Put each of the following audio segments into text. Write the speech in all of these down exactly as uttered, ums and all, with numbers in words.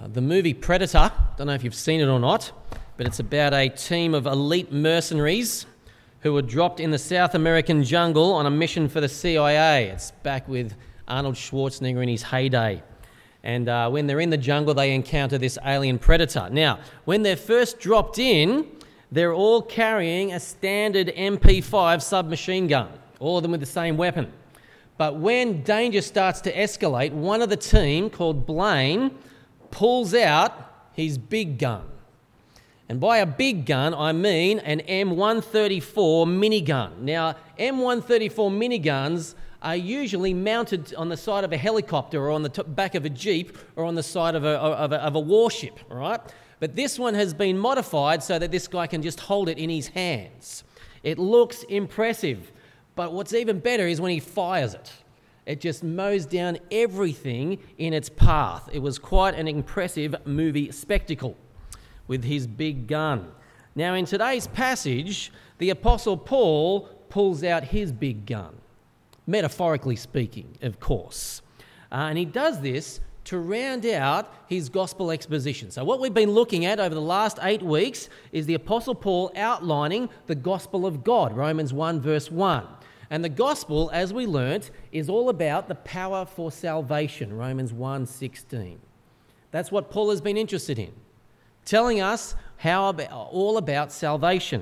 The movie Predator, don't know if you've seen it or not, but it's about a team of elite mercenaries who were dropped in the South American jungle on a mission for the C I A. It's back with Arnold Schwarzenegger in his heyday. And uh, when they're in the jungle, they encounter this alien predator. Now, when they're first dropped in, they're all carrying a standard M P five submachine gun, all of them with the same weapon. But when danger starts to escalate, one of the team, called Blaine, pulls out his big gun. And by a big gun, I mean an M one thirty-four minigun. Now, M one thirty-four miniguns are usually mounted on the side of a helicopter or on the top back of a Jeep or on the side of a, of a, of a warship, all right? But this one has been modified so that this guy can just hold it in his hands. It looks impressive, but what's even better is when he fires it. It just mows down everything in its path. It was quite an impressive movie spectacle with his big gun. Now, in today's passage, the Apostle Paul pulls out his big gun, metaphorically speaking, of course. Uh, and he does this to round out his gospel exposition. So what we've been looking at over the last eight weeks is the Apostle Paul outlining the gospel of God, Romans one verse one. And the gospel, as we learnt, is all about the power for salvation, Romans one sixteen. That's what Paul has been interested in, telling us how about, all about salvation.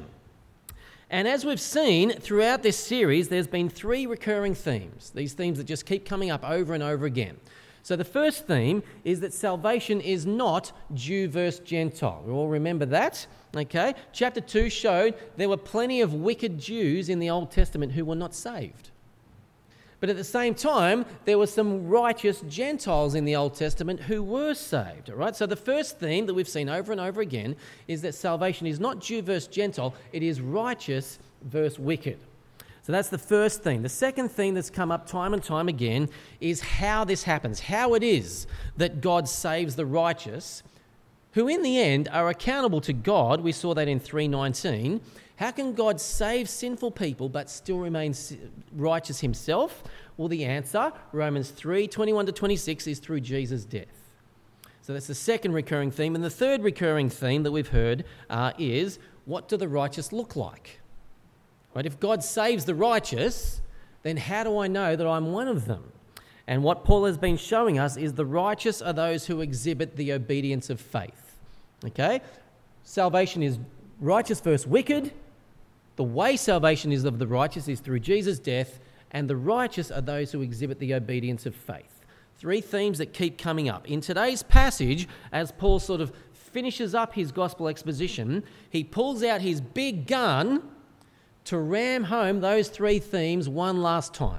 And as we've seen throughout this series, there's been three recurring themes, these themes that just keep coming up over and over again. So the first theme is that salvation is not Jew versus Gentile. We all remember that, okay? Chapter two showed there were plenty of wicked Jews in the Old Testament who were not saved. But at the same time, there were some righteous Gentiles in the Old Testament who were saved, all right? So the first theme that we've seen over and over again is that salvation is not Jew versus Gentile, it is righteous versus wicked. So that's the first theme. The second theme that's come up time and time again is how this happens, how it is that God saves the righteous, who in the end are accountable to God. We saw that in three nineteen. How can God save sinful people but still remain righteous himself? Well, the answer, Romans three twenty-one to twenty-six, is through Jesus' death. So that's the second recurring theme. And the third recurring theme that we've heard uh, is, what do the righteous look like? Right? If God saves the righteous, then how do I know that I'm one of them? And what Paul has been showing us is the righteous are those who exhibit the obedience of faith. Okay? Salvation is righteous versus wicked. The way salvation is of the righteous is through Jesus' death, and the righteous are those who exhibit the obedience of faith. Three themes that keep coming up. In today's passage, as Paul sort of finishes up his gospel exposition, he pulls out his big gun to ram home those three themes one last time.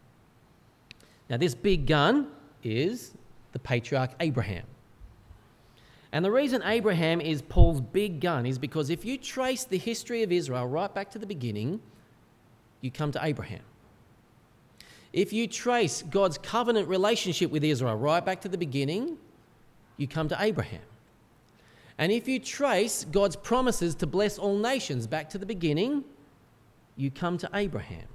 Now, this big gun is the patriarch Abraham. And the reason Abraham is Paul's big gun is because if you trace the history of Israel right back to the beginning, you come to Abraham. If you trace God's covenant relationship with Israel right back to the beginning, you come to Abraham. And if you trace God's promises to bless all nations back to the beginning, you come to Abraham.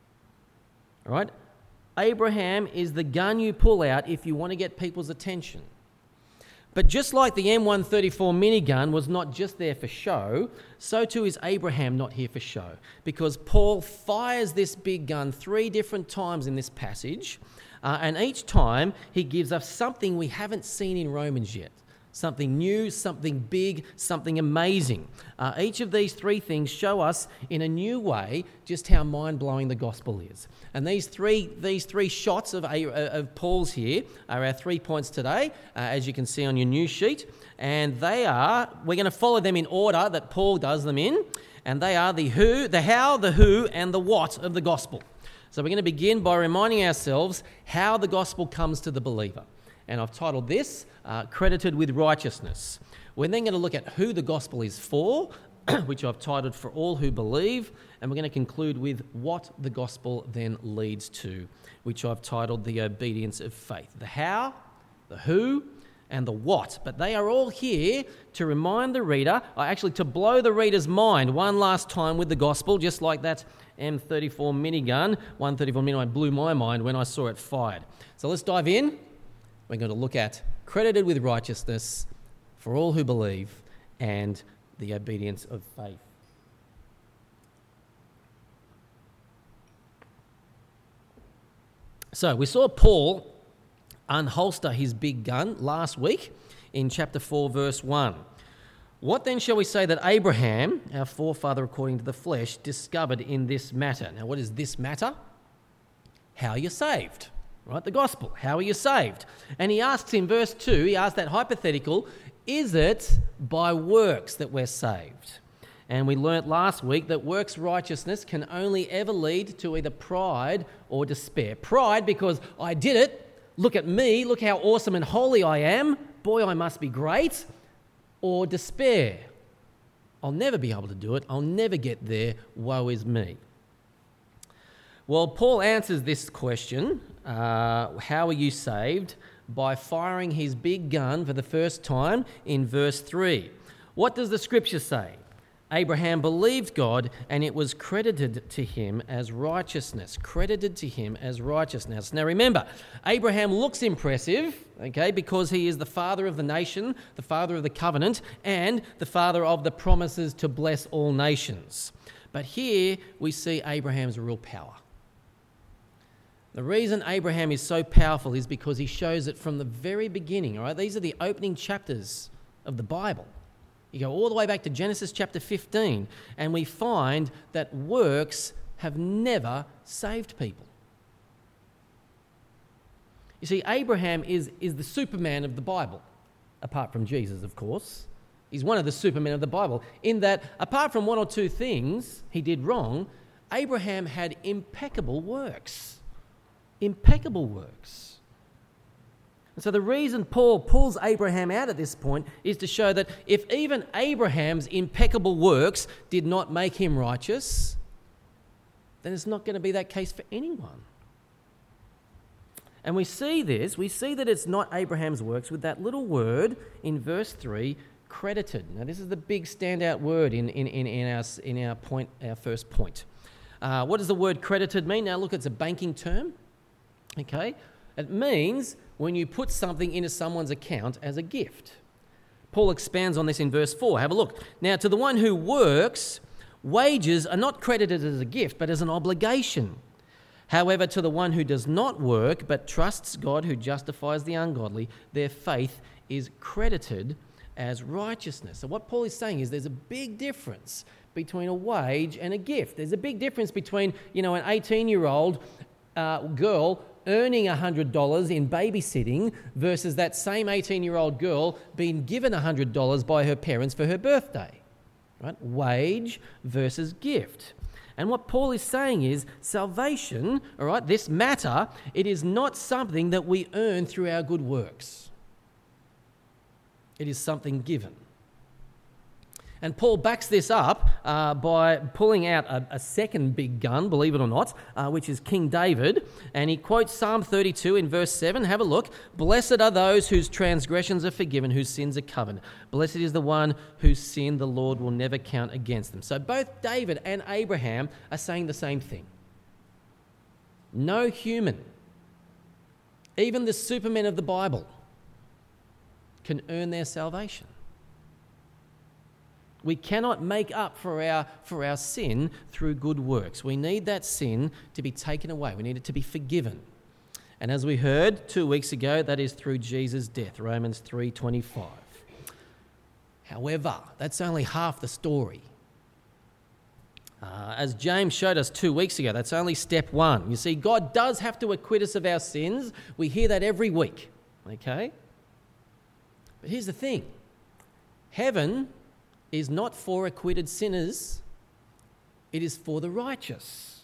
All right? Abraham is the gun you pull out if you want to get people's attention. But just like the M one thirty-four minigun was not just there for show, so too is Abraham not here for show. Because Paul fires this big gun three different times in this passage, uh, and each time he gives us something we haven't seen in Romans yet. Something new, something big, something amazing. Uh, each of these three things show us in a new way just how mind-blowing the gospel is. And these three these three shots of, of Paul's here are our three points today, uh, as you can see on your news sheet. And they are, we're going to follow them in order that Paul does them in. And they are the who, the how, the who, and the what of the gospel. So we're going to begin by reminding ourselves how the gospel comes to the believer. And I've titled this, uh, Credited with Righteousness. We're then going to look at who the gospel is for, which I've titled For All Who Believe, and we're going to conclude with what the gospel then leads to, which I've titled The Obedience of Faith. The how, the who, and the what. But they are all here to remind the reader, or actually to blow the reader's mind one last time with the gospel, just like that M thirty-four minigun, one thirty-four minigun blew my mind when I saw it fired. So let's dive in. We're going to look at credited with righteousness for all who believe and the obedience of faith. So we saw Paul unholster his big gun last week in chapter four, verse one. What then shall we say that Abraham, our forefather according to the flesh, discovered in this matter? Now, what is this matter? How you're saved, right? The gospel. How are you saved? And he asks in verse two, he asks that hypothetical, is it by works that we're saved? And we learnt last week that works righteousness can only ever lead to either pride or despair. Pride because I did it, look at me, look how awesome and holy I am, boy, I must be great. Or despair, I'll never be able to do it, I'll never get there, woe is me. Well, Paul answers this question, uh, how are you saved, by firing his big gun for the first time in verse three. What does the scripture say? Abraham believed God and it was credited to him as righteousness. Credited to him as righteousness. Now remember, Abraham looks impressive, okay, because he is the father of the nation, the father of the covenant, and the father of the promises to bless all nations. But here we see Abraham's real power. The reason Abraham is so powerful is because he shows it from the very beginning, all right? These are the opening chapters of the Bible. You go all the way back to Genesis chapter fifteen, and we find that works have never saved people. You see, Abraham is, is the Superman of the Bible, apart from Jesus, of course. He's one of the Supermen of the Bible, in that apart from one or two things he did wrong, Abraham had impeccable works. Impeccable works. And so the reason Paul pulls Abraham out at this point is to show that if even Abraham's impeccable works did not make him righteous, then it's not going to be that case for anyone. And we see this, we see that it's not Abraham's works with that little word in verse three, credited. Now this is the big standout word in, in, in, in, our, in our, point, our first point. Uh, what does the word credited mean? Now look, it's a banking term. Okay, it means when you put something into someone's account as a gift. Paul expands on this in verse four. Have a look. Now, to the one who works, wages are not credited as a gift, but as an obligation. However, to the one who does not work, but trusts God who justifies the ungodly, their faith is credited as righteousness. So what Paul is saying is there's a big difference between a wage and a gift. There's a big difference between, you know, an eighteen-year-old uh, girl earning one hundred dollars in babysitting versus that same eighteen-year-old girl being given one hundred dollars by her parents for her birthday. Right? Wage versus gift. And what Paul is saying is salvation, all right, this matter, it is not something that we earn through our good works. It is something given. And Paul backs this up uh, by pulling out a, a second big gun, believe it or not, uh, which is King David. And he quotes Psalm thirty-two in verse seven. Have a look. Blessed are those whose transgressions are forgiven, whose sins are covered. Blessed is the one whose sin the Lord will never count against them. So both David and Abraham are saying the same thing. No human, even the supermen of the Bible, can earn their salvation. We cannot make up for our for our sin through good works. We need that sin to be taken away. We need it to be forgiven. And as we heard two weeks ago, that is through Jesus' death, Romans three twenty-five. However, that's only half the story. Uh, as James showed us two weeks ago, that's only step one. You see, God does have to acquit us of our sins. We hear that every week, okay? But here's the thing. Heaven is not for acquitted sinners, it is for the righteous.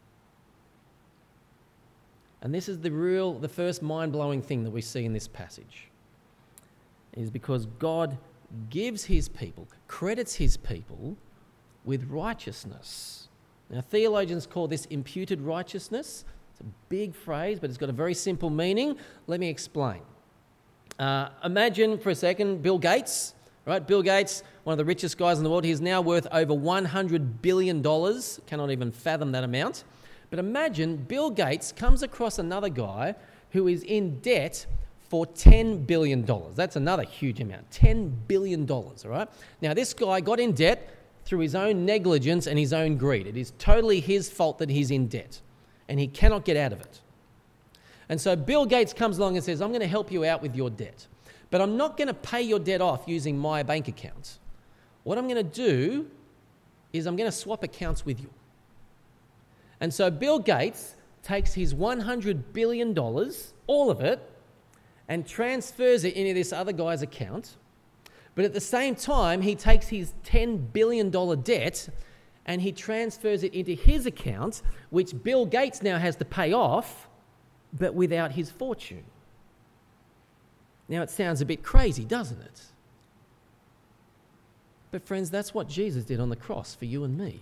And this is the real, the first mind-blowing thing that we see in this passage, is because God gives his people, credits his people with righteousness. Now, theologians call this imputed righteousness. It's a big phrase, but it's got a very simple meaning. Let me explain. Uh, imagine for a second Bill Gates. Right, Bill Gates, one of the richest guys in the world, he's now worth over one hundred billion dollars. Cannot even fathom that amount. But imagine Bill Gates comes across another guy who is in debt for ten billion dollars. That's another huge amount, ten billion dollars, all right? Now, this guy got in debt through his own negligence and his own greed. It is totally his fault that he's in debt, and he cannot get out of it. And so Bill Gates comes along and says, I'm going to help you out with your debt, but I'm not going to pay your debt off using my bank account. What I'm going to do is I'm going to swap accounts with you. And so Bill Gates takes his one hundred billion dollars, all of it, and transfers it into this other guy's account. But at the same time, he takes his ten billion dollars debt and he transfers it into his account, which Bill Gates now has to pay off, but without his fortune. Now, it sounds a bit crazy, doesn't it? But friends, that's what Jesus did on the cross for you and me.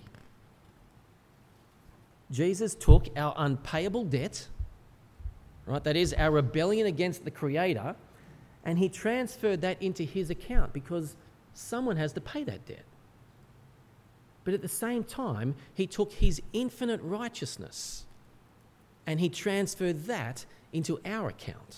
Jesus took our unpayable debt, right? That is our rebellion against the Creator, and he transferred that into his account because someone has to pay that debt. But at the same time, he took his infinite righteousness and he transferred that into our account.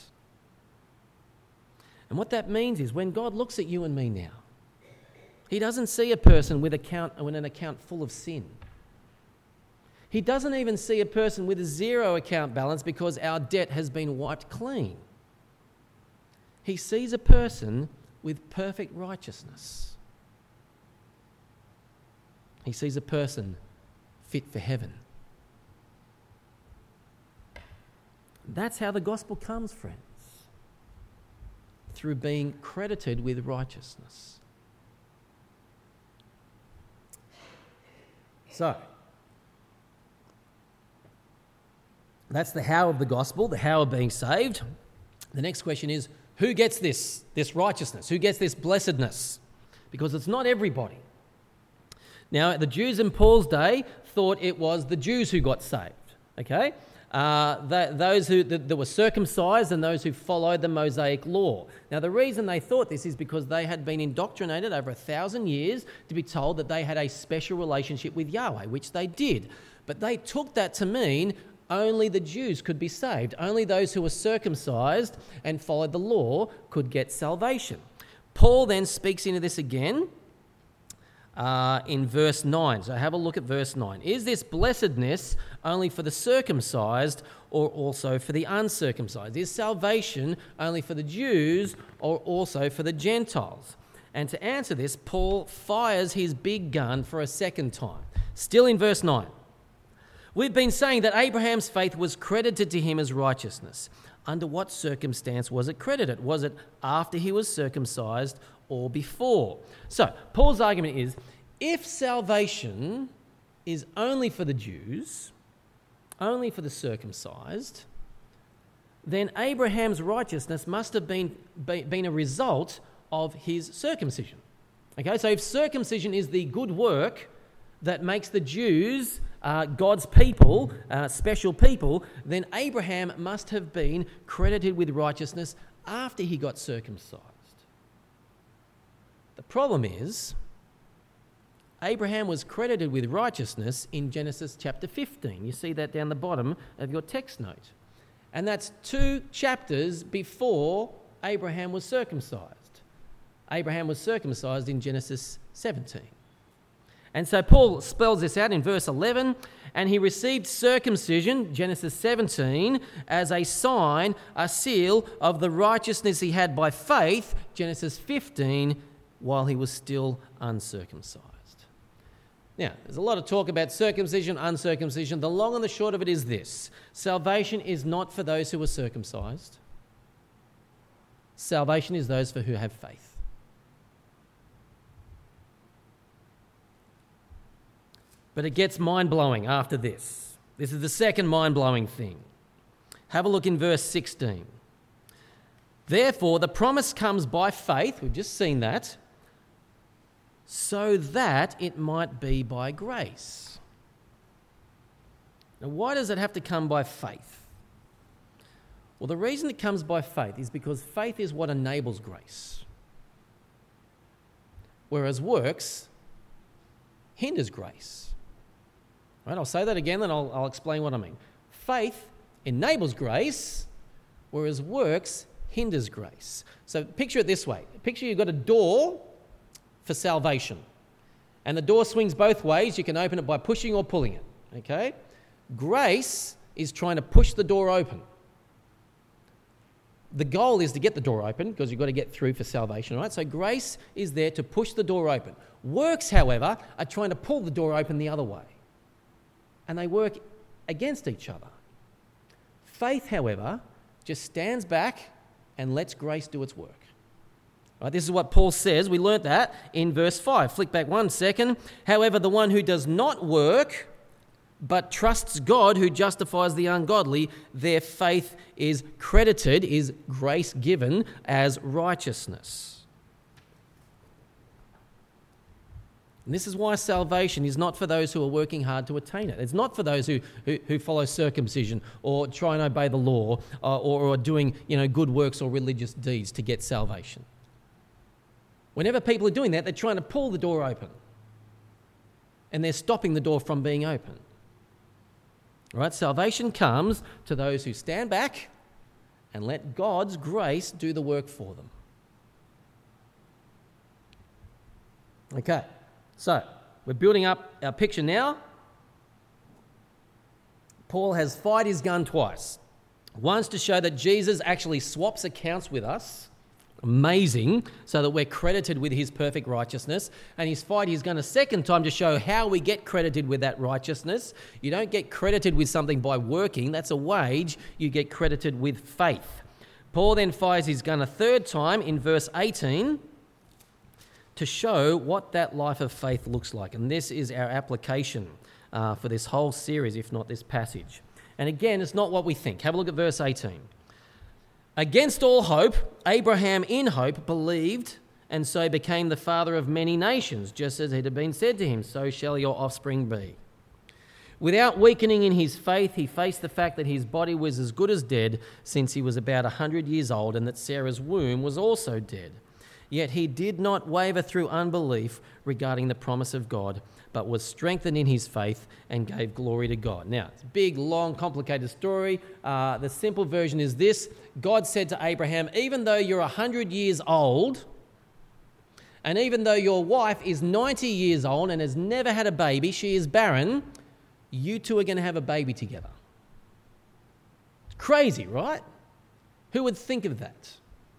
And what that means is when God looks at you and me now, he doesn't see a person with, account, with an account full of sin. He doesn't even see a person with a zero account balance because our debt has been wiped clean. He sees a person with perfect righteousness. He sees a person fit for heaven. That's how the gospel comes, friends. Through being credited with righteousness. So, that's the how of the gospel, the how of being saved. The next question is, who gets this, this righteousness? Who gets this blessedness? Because it's not everybody. Now, the Jews in Paul's day thought it was the Jews who got saved, okay? Uh, the, those who that, that were circumcised and those who followed the Mosaic law. Now, the reason they thought this is because they had been indoctrinated over a thousand years to be told that they had a special relationship with Yahweh, which they did. But they took that to mean only the Jews could be saved. Only those who were circumcised and followed the law could get salvation. Paul then speaks into this again uh, in verse nine. So have a look at verse nine. Is this blessedness only for the circumcised or also for the uncircumcised? Is salvation only for the Jews or also for the Gentiles? And to answer this, Paul fires his big gun for a second time. Still in verse nine. We've been saying that Abraham's faith was credited to him as righteousness. Under what circumstance was it credited? Was it after he was circumcised or before? So, Paul's argument is, if salvation is only for the Jews, only for the circumcised, then Abraham's righteousness must have been, been a result of his circumcision. Okay, so if circumcision is the good work that makes the Jews Uh, God's people, uh, special people, then Abraham must have been credited with righteousness after he got circumcised. The problem is, Abraham was credited with righteousness in Genesis chapter fifteen. You see that down the bottom of your text note. And that's two chapters before Abraham was circumcised. Abraham was circumcised in Genesis seventeen. And so Paul spells this out in verse eleven, and he received circumcision, Genesis seventeen, as a sign, a seal of the righteousness he had by faith, Genesis fifteen, while he was still uncircumcised. Now, there's a lot of talk about circumcision, uncircumcision. The long and the short of it is this: salvation is not for those who are circumcised. Salvation is those for who have faith. But it gets mind-blowing after this. This is the second mind-blowing thing. Have a look in verse sixteen. Therefore, the promise comes by faith, we've just seen that, so that it might be by grace. Now, why does it have to come by faith? Well, the reason it comes by faith is because faith is what enables grace, whereas works hinders grace. Right, I'll say that again, then I'll, I'll explain what I mean. Faith enables grace, whereas works hinders grace. So picture it this way. Picture you've got a door for salvation. And the door swings both ways. You can open it by pushing or pulling it. Okay? Grace is trying to push the door open. The goal is to get the door open because you've got to get through for salvation, right? So grace is there to push the door open. Works, however, are trying to pull the door open the other way. And they work against each other. Faith, however, just stands back and lets grace do its work. Right, this is what Paul says. We learnt that in verse five. Flick back one second. However, the one who does not work but trusts God who justifies the ungodly, their faith is credited, is grace given as righteousness. And this is why salvation is not for those who are working hard to attain it. It's not for those who, who, who follow circumcision or try and obey the law uh, or, or are doing you know, good works or religious deeds to get salvation. Whenever people are doing that, they're trying to pull the door open. And they're stopping the door from being open. Right? Salvation comes to those who stand back and let God's grace do the work for them. Okay, so we're building up our picture now. Paul has fired his gun twice. Once to show that Jesus actually swaps accounts with us. Amazing, so that we're credited with his perfect righteousness. And he's fired his gun a second time to show how we get credited with that righteousness. You don't get credited with something by working. That's a wage. You get credited with faith. Paul then fires his gun a third time in verse eighteen to show what that life of faith looks like. And this is our application uh, for this whole series, if not this passage. And again, it's not what we think. Have a look at verse eighteen. Against all hope, Abraham in hope believed and so became the father of many nations, just as it had been said to him, so shall your offspring be. Without weakening in his faith, he faced the fact that his body was as good as dead since he was about a hundred years old and that Sarah's womb was also dead. Yet he did not waver through unbelief regarding the promise of God, but was strengthened in his faith and gave glory to God. Now, it's a big, long, complicated story. Uh, the simple version is this. God said to Abraham, even though you're one hundred years old, and even though your wife is ninety years old and has never had a baby, she is barren, you two are going to have a baby together. Crazy, right? Who would think of that?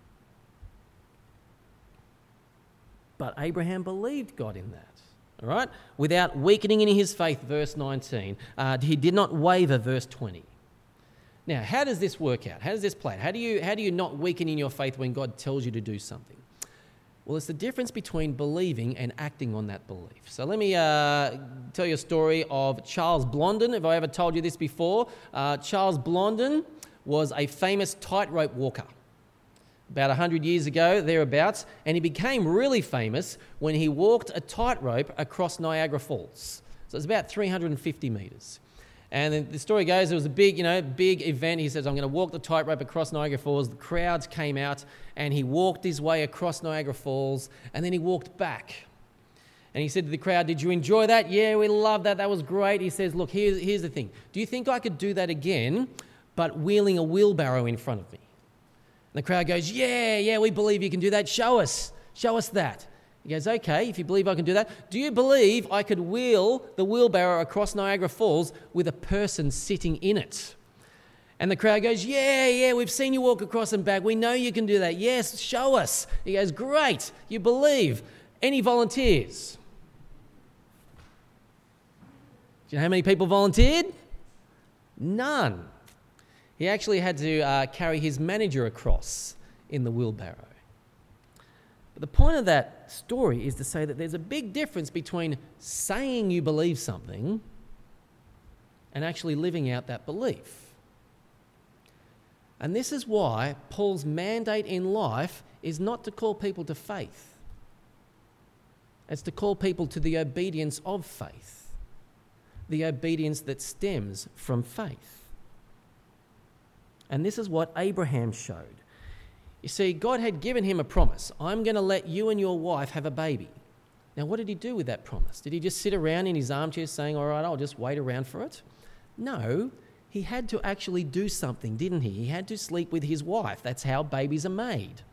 But Abraham believed God in that. All right? Without weakening in his faith, verse nineteen. Uh, he did not waver, verse twenty. Now, how does this work out? How does this play out? How do you, how do you not weaken in your faith when God tells you to do something? Well, it's the difference between believing and acting on that belief. So let me uh, tell you a story of Charles Blondin. Have I ever told you this before? Uh, Charles Blondin was a famous tightrope walker. About one hundred years ago, thereabouts, and he became really famous when he walked a tightrope across Niagara Falls. So it's about three hundred fifty metres. And then the story goes, it was a big, you know, big event. He says, I'm going to walk the tightrope across Niagara Falls. The crowds came out, and he walked his way across Niagara Falls, and then he walked back. And he said to the crowd, did you enjoy that? Yeah, we loved that. That was great. He says, look, here's, here's the thing. Do you think I could do that again, but wheeling a wheelbarrow in front of me? And the crowd goes, yeah, yeah, we believe you can do that. Show us. Show us that. He goes, okay, if you believe I can do that, do you believe I could wheel the wheelbarrow across Niagara Falls with a person sitting in it? And the crowd goes, yeah, yeah, we've seen you walk across and back. We know you can do that. Yes, show us. He goes, great, you believe. Any volunteers? Do you know how many people volunteered? None. He actually had to uh, carry his manager across in the wheelbarrow. But the point of that story is to say that there's a big difference between saying you believe something and actually living out that belief. And this is why Paul's mandate in life is not to call people to faith. It's to call people to the obedience of faith, the obedience that stems from faith. And this is what Abraham showed. You see, God had given him a promise. I'm going to let you and your wife have a baby. Now, what did he do with that promise? Did he just sit around in his armchair saying, all right, I'll just wait around for it? No, he had to actually do something, didn't he? He had to sleep with his wife. That's how babies are made.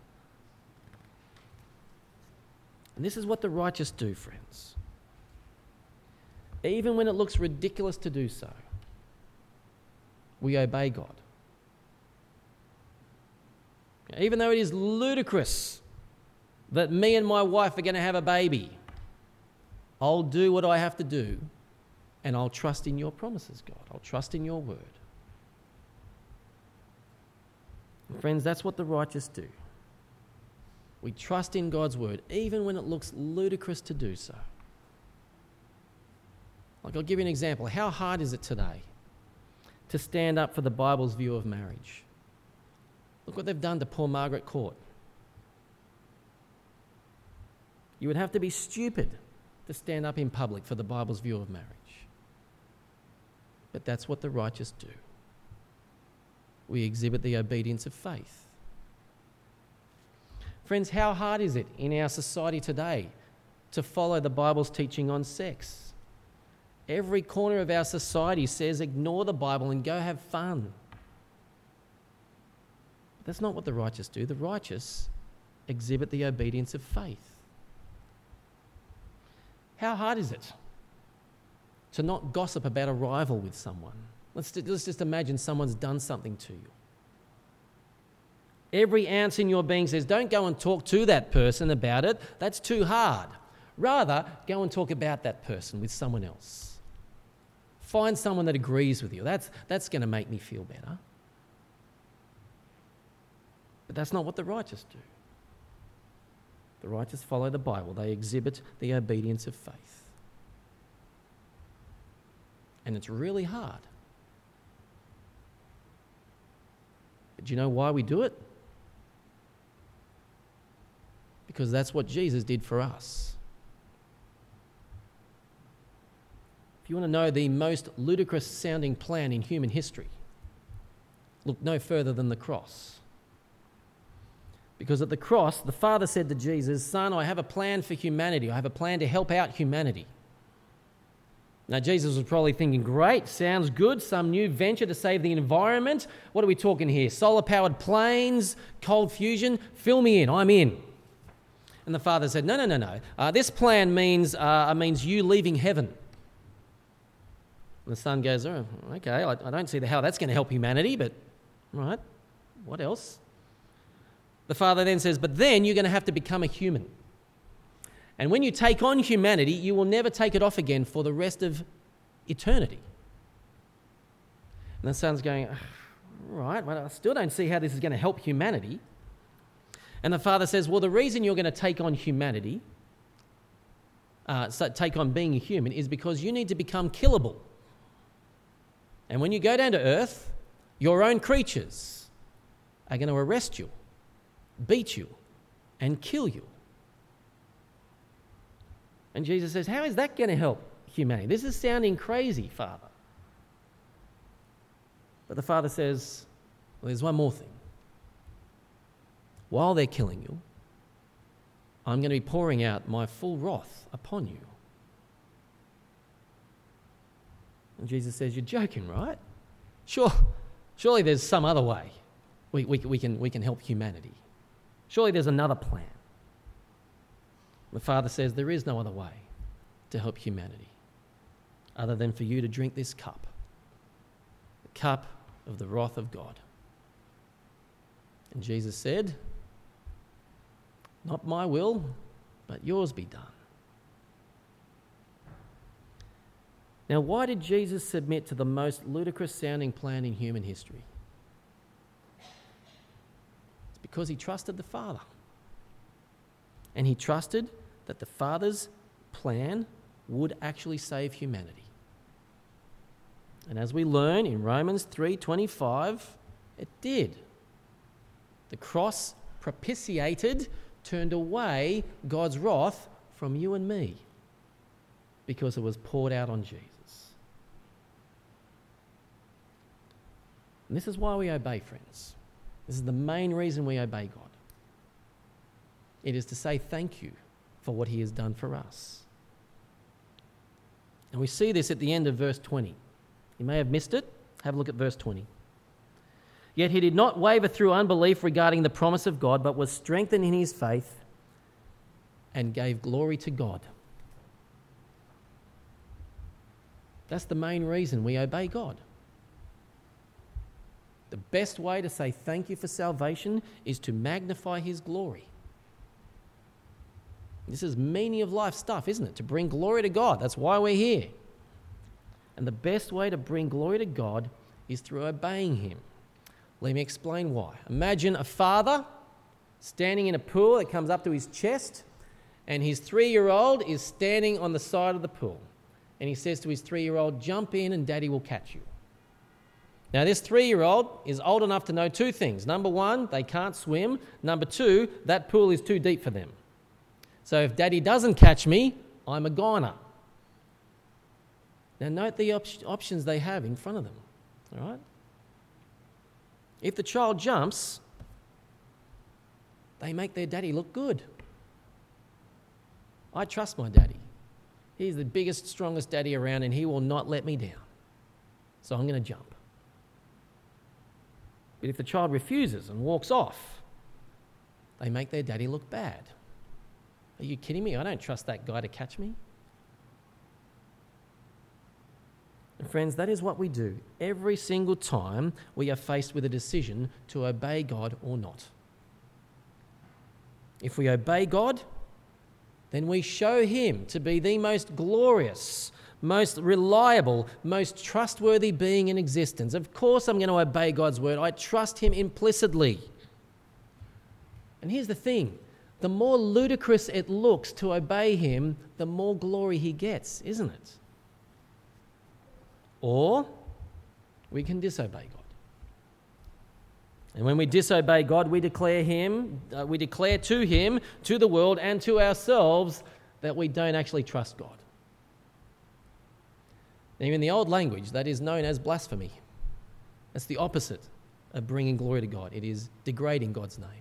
And this is what the righteous do, friends. Even when it looks ridiculous to do so, we obey God. Even though it is ludicrous that me and my wife are going to have a baby, I'll do what I have to do, and I'll trust in your promises, God. I'll trust in your word. And friends, that's what the righteous do. We trust in God's word, even when it looks ludicrous to do so. Like, I'll give you an example. How hard is it today to stand up for the Bible's view of marriage? Look what they've done to poor Margaret Court. You would have to be stupid to stand up in public for the Bible's view of marriage. But that's what the righteous do. We exhibit the obedience of faith. Friends, how hard is it in our society today to follow the Bible's teaching on sex? Every corner of our society says ignore the Bible and go have fun. But that's not what the righteous do. The righteous exhibit the obedience of faith. How hard is it to not gossip about a rival with someone? Let's, let's just imagine someone's done something to you. Every ounce in your being says, don't go and talk to that person about it. That's too hard. Rather, go and talk about that person with someone else. Find someone that agrees with you. That's, that's going to make me feel better. But that's not what the righteous do. The righteous follow the Bible. They exhibit the obedience of faith. And it's really hard. But do you know why we do it? Because that's what Jesus did for us. If you want to know the most ludicrous sounding plan in human history, look no further than the cross. Because at the cross, the Father said to Jesus, Son, I have a plan for humanity. I have a plan to help out humanity. Now, Jesus was probably thinking, great, sounds good, some new venture to save the environment. What are we talking here? Solar-powered planes, cold fusion? Fill me in, I'm in. And the Father said, no, no, no, no. Uh, this plan means, uh, means you leaving heaven. And the Son goes, oh, okay, I, I don't see how that's going to help humanity, but all right, what else? The Father then says, but then you're going to have to become a human. And when you take on humanity, you will never take it off again for the rest of eternity. And the Son's going, all right, well, I still don't see how this is going to help humanity. And the Father says, well, the reason you're going to take on humanity, uh, so take on being a human, is because you need to become killable. And when you go down to earth, your own creatures are going to arrest you, beat you, and kill you. And Jesus says, how is that going to help humanity? This is sounding crazy, Father. But the Father says, well, there's one more thing. While they're killing you, I'm going to be pouring out my full wrath upon you. And Jesus says, you're joking, right? Sure, surely there's some other way we, we, we, can, we can help humanity. Surely there's another plan. The Father says there is no other way to help humanity other than for you to drink this cup, the cup of the wrath of God. And Jesus said, not my will, but yours be done. Now, why did Jesus submit to the most ludicrous sounding plan in human history? It's because he trusted the Father. And he trusted that the Father's plan would actually save humanity. And as we learn in Romans three twenty-five, it did. The cross propitiated, turned away God's wrath from you and me because it was poured out on Jesus. And this is why we obey, friends. This is the main reason we obey God. It is to say thank you for what he has done for us. And we see this at the end of verse twenty. You may have missed it. Have a look at verse twenty. Yet he did not waver through unbelief regarding the promise of God, but was strengthened in his faith and gave glory to God. That's the main reason we obey God. The best way to say thank you for salvation is to magnify his glory. This is meaning of life stuff, isn't it? To bring glory to God. That's why we're here. And the best way to bring glory to God is through obeying him. Let me explain why. Imagine a father standing in a pool that comes up to his chest, and his three-year-old is standing on the side of the pool. And he says to his three-year-old, jump in and daddy will catch you. Now, this three-year-old is old enough to know two things. Number one, they can't swim. Number two, that pool is too deep for them. So if daddy doesn't catch me, I'm a goner. Now, note the op- options they have in front of them. All right? If the child jumps, they make their daddy look good. I trust my daddy. He's the biggest, strongest daddy around, and he will not let me down. So I'm going to jump. But if the child refuses and walks off, they make their daddy look bad. Are you kidding me? I don't trust that guy to catch me. And friends, that is what we do every single time we are faced with a decision to obey God or not. If we obey God, then we show him to be the most glorious, most reliable, most trustworthy being in existence. Of course I'm going to obey God's word. I trust him implicitly. And here's the thing. The more ludicrous it looks to obey him, the more glory he gets, isn't it? Or we can disobey God. And when we disobey God, we declare him, uh, we declare to him, to the world, and to ourselves that we don't actually trust God. Now, in the old language, that is known as blasphemy. That's the opposite of bringing glory to God. It is degrading God's name.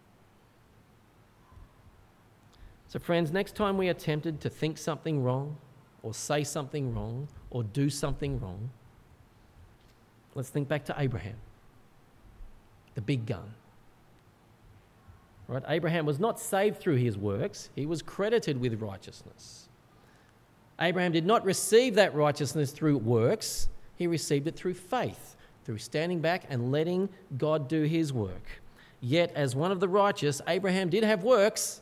So friends, next time we are tempted to think something wrong, or say something wrong, or do something wrong, let's think back to Abraham, the big gun. Right? Abraham was not saved through his works. He was credited with righteousness. Abraham did not receive that righteousness through works. He received it through faith, through standing back and letting God do his work. Yet, as one of the righteous, Abraham did have works,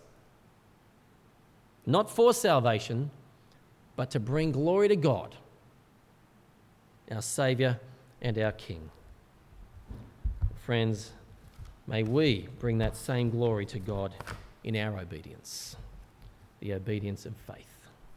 not for salvation, but to bring glory to God, our Saviour and our King. Friends, may we bring that same glory to God in our obedience, the obedience of faith.